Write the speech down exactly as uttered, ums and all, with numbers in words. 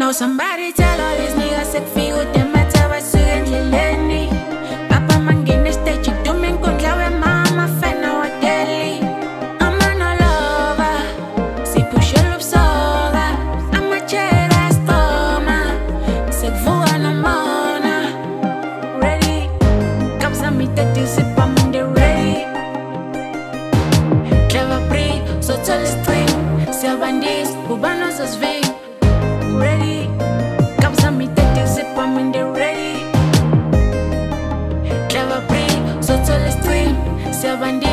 know somebody tell all these niggas sick feel with them at our suit Lenny. Papa mangine stage you do me con clave mama fena wa deli. I'm an lover, si push your love soga. I'm a chera stoma, sick for an amona. Ready, comes on me that you sip I'm in the ready. Clever free, so tell us three. Silvandis, Cubanos as V. Ready, comes on me that you sip I'm in the ready. Clever free, so tell us three. Silvandis.